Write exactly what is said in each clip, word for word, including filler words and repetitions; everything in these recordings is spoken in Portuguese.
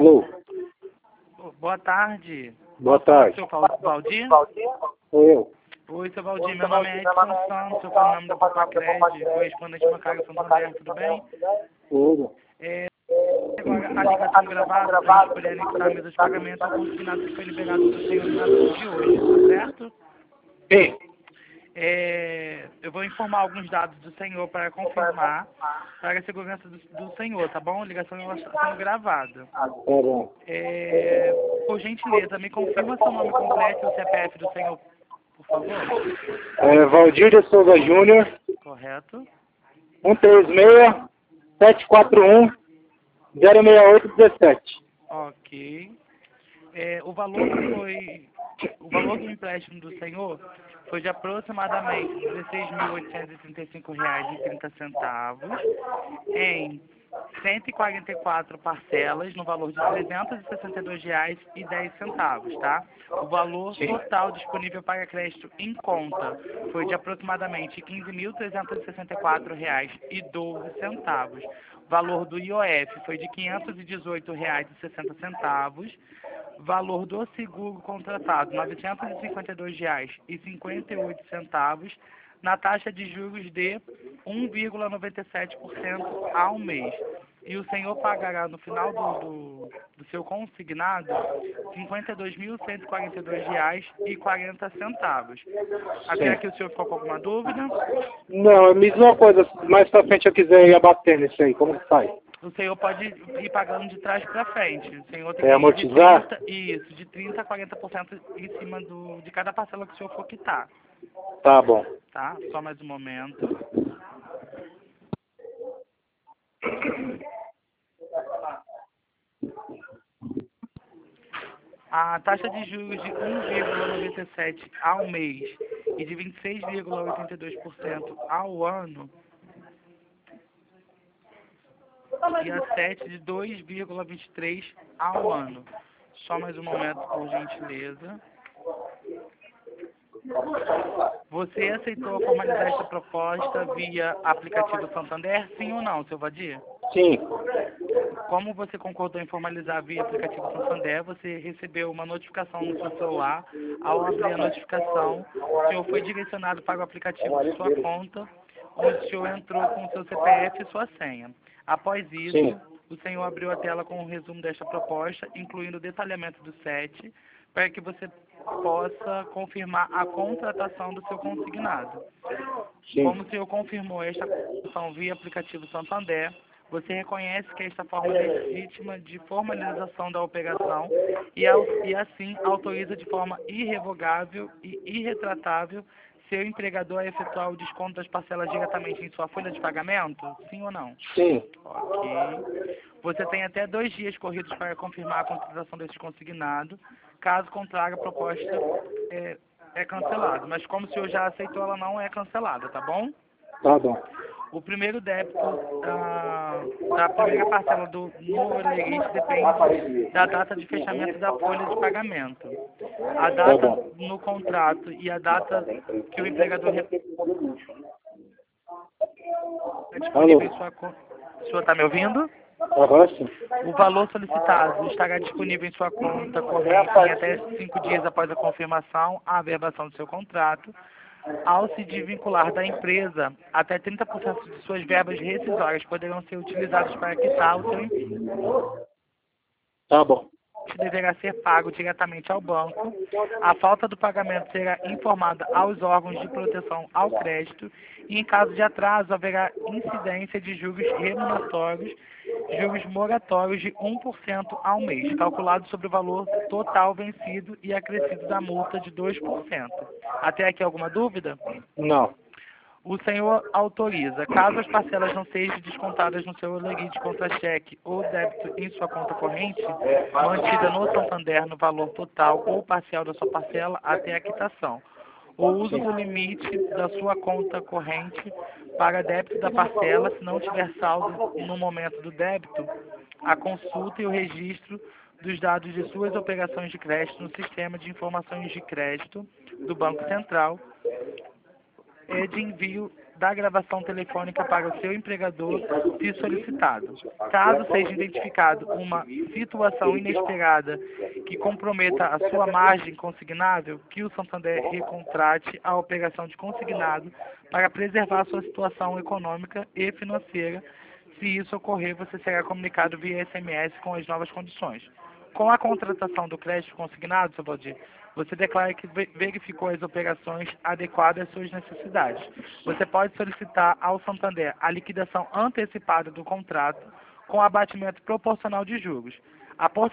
Alô? Boa tarde. Boa tarde. Seu Valdir? Sou eu. Oi, seu Valdir. Meu nome é Edson Santos, eu falo em nome do Papacred, correspondente Macaco Santander, tudo bem? Tudo. É, agora a ligação gravada para a gente poder anexar a mesa de pagamento ao consignado que foi liberado do senhor na data de hoje, tá certo? Sim. É, eu vou informar alguns dados do senhor para confirmar, para a segurança do, do senhor, tá bom? A ligação está sendo gravada. Tá bom. É, por gentileza, me confirma seu nome completo e o C P F do senhor, por favor. É, Valdir de Souza Júnior, Correto? um três seis, sete quatro um, zero seis oito um sete. Ok. É, o valor que foi... O valor do empréstimo do senhor foi de aproximadamente dezesseis mil oitocentos e trinta e cinco reais e trinta centavos em cento e quarenta e quatro parcelas no valor de trezentos e sessenta e dois reais e dez centavos, tá? O valor total disponível para crédito em conta foi de aproximadamente quinze mil trezentos e sessenta e quatro reais e doze centavos. O valor do I O F foi de quinhentos e dezoito reais e sessenta centavos. Valor do seguro contratado, novecentos e cinquenta e dois reais e cinquenta e oito centavos, na taxa de juros de um vírgula noventa e sete por cento ao mês. E o senhor pagará no final do, do, do seu consignado cinquenta e dois mil cento e quarenta e dois reais e quarenta centavos. Até Sim. aqui o senhor ficou com alguma dúvida? Não, é a mesma coisa. Mais pra frente eu quiser ir abatendo isso aí. Como que faz? O senhor pode ir pagando de trás para frente. O senhor tem É que ir de amortizar? trinta, isso, de trinta a quarenta por cento em cima do, de cada parcela que o senhor for quitar. Tá bom. Tá? Só mais um momento. A taxa de juros de um vírgula noventa e sete por cento ao mês e de vinte e seis vírgula oitenta e dois por cento ao ano e a sete de dois vírgula vinte e três por cento ao ano. Só mais um momento, por gentileza. Você aceitou formalizar esta proposta via aplicativo Santander, sim ou não, seu Vadir? Sim. Como você concordou em formalizar via aplicativo Santander, você recebeu uma notificação no seu celular. Ao abrir a notificação, o senhor foi direcionado para o aplicativo de sua conta, onde o senhor entrou com o seu C P F e sua senha. Após isso, Sim. o senhor abriu a tela com o resumo desta proposta, incluindo o detalhamento do S E T, para que você possa confirmar a contratação do seu consignado. Sim. Como o senhor confirmou esta contratação via aplicativo Santander, você reconhece que esta forma legítima de formalização da operação e, ao, e assim autoriza de forma irrevogável e irretratável seu empregador a efetuar o desconto das parcelas diretamente em sua folha de pagamento? Sim ou não? Sim. Ok. Você tem até dois dias corridos para confirmar a contratação deste consignado. Caso contrário, a proposta é, é cancelada. Mas como o senhor já aceitou, ela não é cancelada, tá bom? Tá bom. O primeiro débito ah, da primeira parcela do no Olerite depende da data de fechamento da folha de pagamento. A Tá data bom. no contrato e a data que o empregador re- é disponível em sua conta. O senhor está me ouvindo? Agora sim. O valor solicitado estará disponível em sua conta corrente em até cinco dias após a confirmação, a averbação do seu contrato. Ao se desvincular da empresa, até trinta por cento de suas verbas rescisórias poderão ser utilizadas para quitar o seu empréstimo. Tá bom. Deverá ser pago diretamente ao banco. A falta do pagamento será informada aos órgãos de proteção ao crédito e, em caso de atraso, haverá incidência de juros remuneratórios, juros moratórios de um por cento ao mês, calculado sobre o valor total vencido e acrescido da multa de dois por cento. Até aqui alguma dúvida? Não. O senhor autoriza, caso as parcelas não sejam descontadas no seu limite contra cheque ou débito em sua conta corrente, mantida no Santander no valor total ou parcial da sua parcela até a quitação. O uso do limite da sua conta corrente para débito da parcela, se não tiver saldo no momento do débito, a consulta e o registro dos dados de suas operações de crédito no sistema de informações de crédito do Banco Central, é de envio da gravação telefônica para o seu empregador, se solicitado. Caso seja identificado uma situação inesperada que comprometa a sua margem consignável, que o Santander recontrate a operação de consignado para preservar sua situação econômica e financeira. Se isso ocorrer, você será comunicado via S M S com as novas condições. Com a contratação do crédito consignado, seu Valdir, você declara que verificou as operações adequadas às suas necessidades. Você pode solicitar ao Santander a liquidação antecipada do contrato com abatimento proporcional de juros. A porcentagem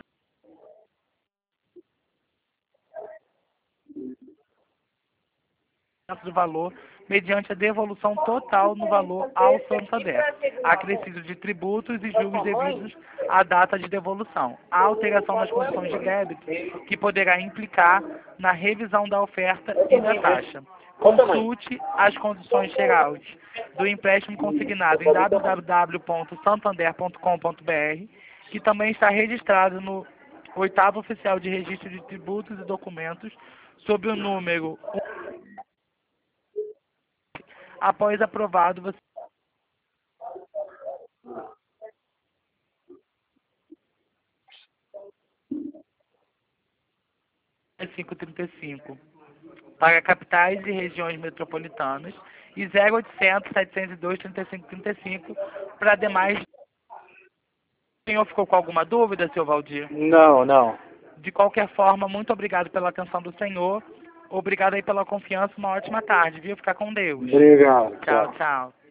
do valor mediante a devolução total no valor ao Santander, acrescido de tributos e juros devidos à data de devolução. A alteração nas condições de débito, que poderá implicar na revisão da oferta e da taxa. Consulte as condições gerais do empréstimo consignado em w w w ponto santander ponto com ponto b r, que também está registrado no oitavo Oficial de Registro de Tributos e Documentos, sob o número após aprovado, você cinco trinta e cinco para capitais e regiões metropolitanas e zero oitocentos, setecentos e dois, trinta e cinco trinta e cinco para demais. O senhor ficou com alguma dúvida, seu Valdir? Não, não. De qualquer forma, muito obrigado pela atenção do senhor. Obrigado aí pela confiança. Uma ótima tarde, viu? Ficar com Deus. Obrigado. Tchau, tchau.